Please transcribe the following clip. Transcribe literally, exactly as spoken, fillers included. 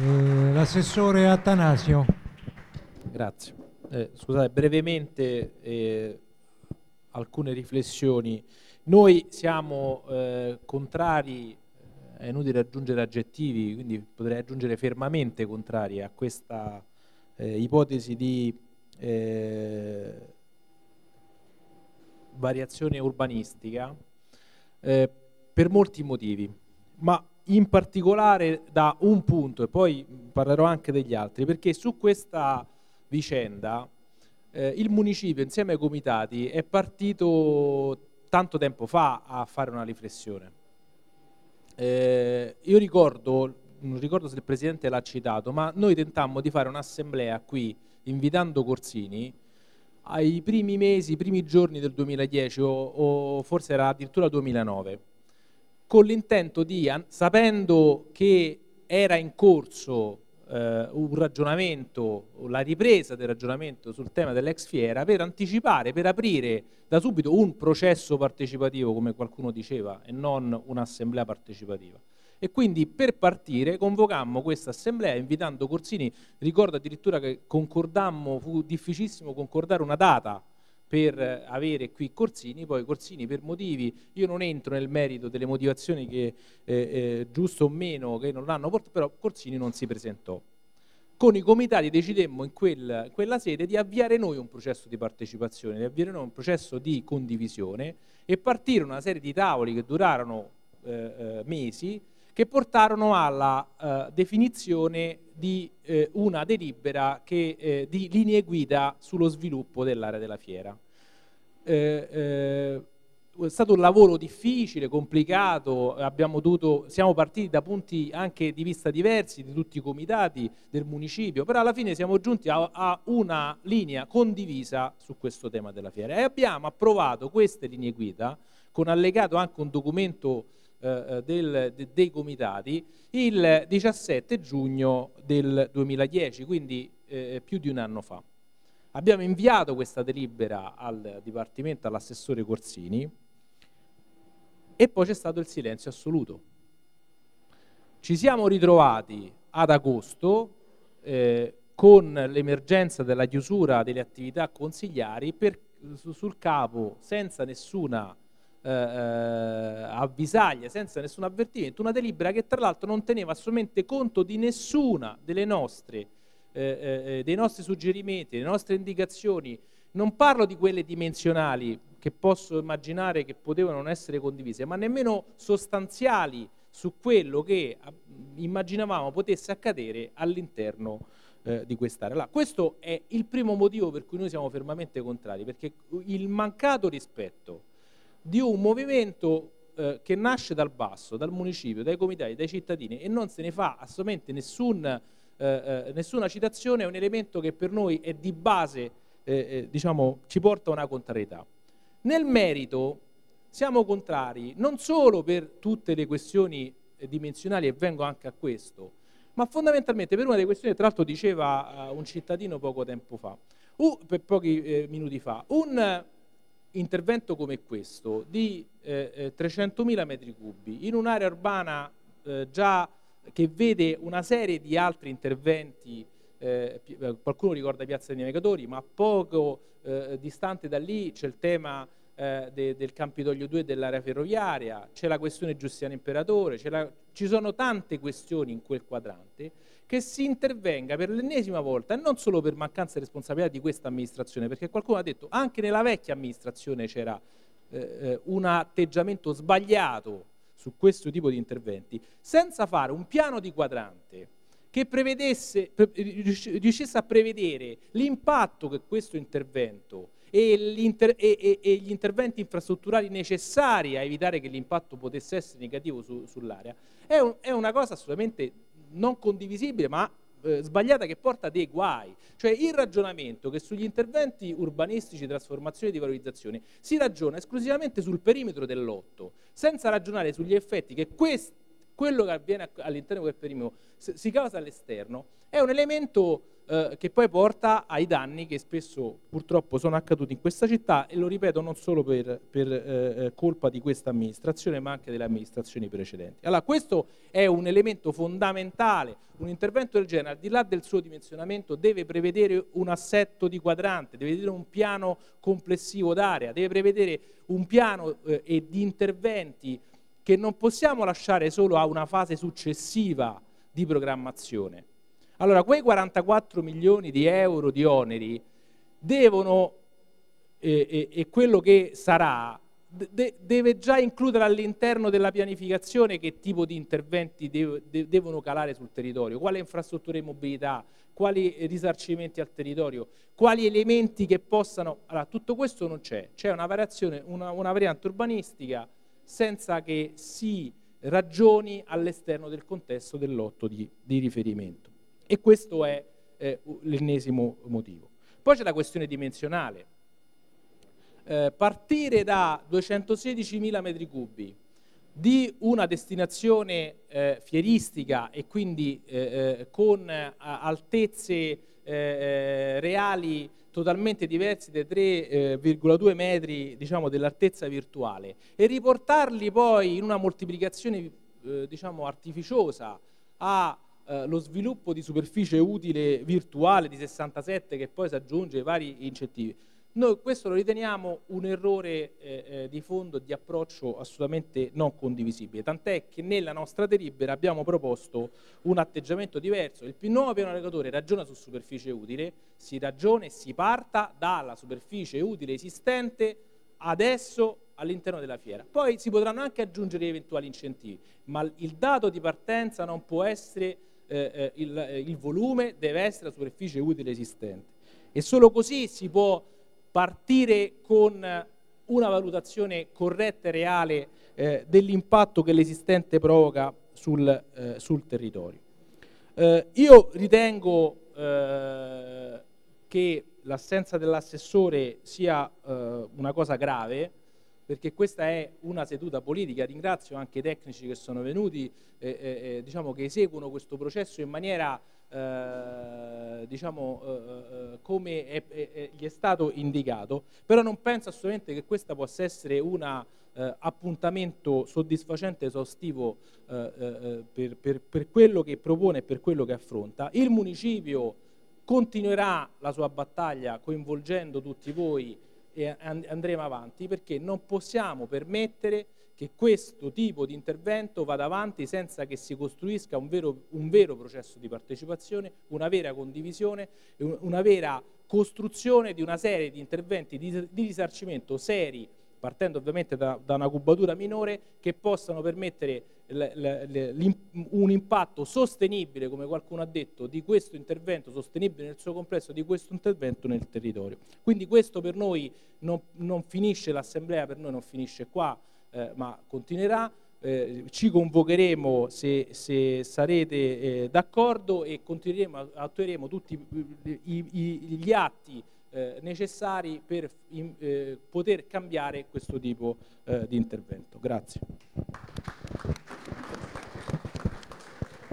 Eh, l'assessore Attanasio. Grazie. Eh, scusate, brevemente eh, alcune riflessioni. Noi siamo eh, contrari, è inutile aggiungere aggettivi, quindi potrei aggiungere fermamente contrari a questa eh, ipotesi di eh, variazione urbanistica eh, per molti motivi, ma in particolare da un punto, e poi parlerò anche degli altri, perché su questa vicenda eh, il municipio insieme ai comitati è partito tanto tempo fa a fare una riflessione. Eh, io ricordo, non ricordo se il Presidente l'ha citato, ma noi tentammo di fare un'assemblea qui, invitando Corsini, ai primi mesi, i primi giorni del duemiladieci o, o forse era addirittura duemilanove, con l'intento di, sapendo che era in corso eh, un ragionamento, la ripresa del ragionamento sul tema dell'ex Fiera, per anticipare, per aprire da subito un processo partecipativo, come qualcuno diceva, e non un'assemblea partecipativa. E quindi per partire convocammo questa assemblea invitando Corsini. Ricordo addirittura che concordammo, fu difficilissimo concordare una data per avere qui Corsini. Poi Corsini, per motivi, io non entro nel merito delle motivazioni che eh, eh, giusto o meno che non l'hanno portato, però Corsini non si presentò. Con i comitati decidemmo in, quel, in quella sede di avviare noi un processo di partecipazione, di avviare noi un processo di condivisione e partire una serie di tavoli che durarono eh, eh, mesi, che portarono alla eh, definizione di eh, una delibera che, eh, di linee guida sullo sviluppo dell'area della fiera. Eh, eh, è stato un lavoro difficile, complicato, abbiamo dovuto, siamo partiti da punti anche di vista diversi di tutti i comitati del municipio, però alla fine siamo giunti a, a una linea condivisa su questo tema della fiera e abbiamo approvato queste linee guida con allegato anche un documento Del, de, dei comitati il diciassette giugno del duemiladieci, quindi eh, più di un anno fa. Abbiamo inviato questa delibera al Dipartimento, all'assessore Corsini, e poi c'è stato il silenzio assoluto. Ci siamo ritrovati ad agosto eh, con l'emergenza della chiusura delle attività consigliari per, su, sul capo, senza nessuna Eh, avvisaglia, senza nessun avvertimento, una delibera che tra l'altro non teneva assolutamente conto di nessuna delle nostre eh, eh, dei nostri suggerimenti, delle nostre indicazioni. Non parlo di quelle dimensionali che posso immaginare che potevano non essere condivise, ma nemmeno sostanziali su quello che immaginavamo potesse accadere all'interno eh, di quest'area là. Questo è il primo motivo per cui noi siamo fermamente contrari, perché il mancato rispetto di un movimento eh, che nasce dal basso, dal municipio, dai comitati, dai cittadini, e non se ne fa assolutamente nessun, eh, eh, nessuna citazione, è un elemento che per noi è di base, eh, eh, diciamo, ci porta a una contrarietà. Nel merito siamo contrari non solo per tutte le questioni eh, dimensionali, e vengo anche a questo, ma fondamentalmente per una delle questioni, tra l'altro diceva uh, un cittadino poco tempo fa, uh, per pochi eh, minuti fa, un intervento come questo di eh, eh, trecentomila metri cubi in un'area urbana eh, già che vede una serie di altri interventi, eh, qualcuno ricorda Piazza dei Navigatori, ma poco eh, distante da lì c'è il tema eh, de, del Campidoglio due dell'area ferroviaria, c'è la questione Giustiano Imperatore, la, ci sono tante questioni in quel quadrante, che si intervenga per l'ennesima volta, e non solo per mancanza di responsabilità di questa amministrazione, perché qualcuno ha detto anche nella vecchia amministrazione c'era eh, un atteggiamento sbagliato su questo tipo di interventi, senza fare un piano di quadrante che prevedesse, riuscisse a prevedere l'impatto che questo intervento e, e, e, e gli interventi infrastrutturali necessari a evitare che l'impatto potesse essere negativo su, sull'area, è, un, è una cosa assolutamente non condivisibile, ma eh, sbagliata, che porta a dei guai. Cioè il ragionamento che sugli interventi urbanistici, trasformazione e di valorizzazione si ragiona esclusivamente sul perimetro del lotto, senza ragionare sugli effetti che questi quello che avviene all'interno di quel perimetro si causa all'esterno, è un elemento eh, che poi porta ai danni che spesso purtroppo sono accaduti in questa città, e lo ripeto non solo per, per eh, colpa di questa amministrazione ma anche delle amministrazioni precedenti. Allora questo è un elemento fondamentale. Un intervento del genere, al di là del suo dimensionamento, deve prevedere un assetto di quadrante, deve vedere un piano complessivo d'area, deve prevedere un piano eh, e di interventi che non possiamo lasciare solo a una fase successiva di programmazione. Allora, quei quarantaquattro milioni di euro di oneri devono, eh, eh, e quello che sarà, de deve già includere all'interno della pianificazione che tipo di interventi de de devono calare sul territorio, quale infrastrutture di mobilità, quali risarcimenti al territorio, quali elementi che possano... Allora, tutto questo non c'è, c'è una variazione, una, una variante urbanistica senza che si ragioni all'esterno del contesto del lotto di, di riferimento. E questo è eh, l'ennesimo motivo. Poi c'è la questione dimensionale. Eh, partire da duecentosedicimila metri cubi di una destinazione eh, fieristica e quindi eh, eh, con eh, altezze eh, reali totalmente diversi dai tre virgola due metri, diciamo, dell'altezza virtuale, e riportarli poi in una moltiplicazione eh, diciamo artificiosa a eh, lo sviluppo di superficie utile virtuale di sessantasette, che poi si aggiunge ai vari incentivi. Noi questo lo riteniamo un errore eh, eh, di fondo, di approccio assolutamente non condivisibile, tant'è che nella nostra delibera abbiamo proposto un atteggiamento diverso. Il nuovo piano regolatore ragiona su superficie utile, si ragiona e si parta dalla superficie utile esistente adesso all'interno della fiera. Poi si potranno anche aggiungere eventuali incentivi, ma il dato di partenza non può essere eh, eh, il, il volume, deve essere la superficie utile esistente. E solo così si può partire con una valutazione corretta e reale eh, dell'impatto che l'esistente provoca sul, eh, sul territorio. Eh, io ritengo eh, che l'assenza dell'assessore sia eh, una cosa grave, perché questa è una seduta politica. Ringrazio anche i tecnici che sono venuti, eh, eh, diciamo, che eseguono questo processo in maniera eh, diciamo eh, come è, è, gli è stato indicato, però non penso assolutamente che questa possa essere un eh, appuntamento soddisfacente, esaustivo eh, eh, per, per, per quello che propone e per quello che affronta. Il municipio continuerà la sua battaglia coinvolgendo tutti voi e andremo avanti, perché non possiamo permettere che questo tipo di intervento vada avanti senza che si costruisca un vero, un vero processo di partecipazione, una vera condivisione, una vera costruzione di una serie di interventi di, di risarcimento seri, partendo ovviamente da, da una cubatura minore, che possano permettere le, le, le, un impatto sostenibile, come qualcuno ha detto, di questo intervento, sostenibile nel suo complesso, di questo intervento nel territorio. Quindi questo per noi non, non finisce, l'assemblea per noi non finisce qua, eh, ma continuerà. Eh, ci convocheremo se, se sarete eh, d'accordo, e continueremo, attueremo tutti i, i, gli atti Eh, necessari per in, eh, poter cambiare questo tipo eh, di intervento. Grazie.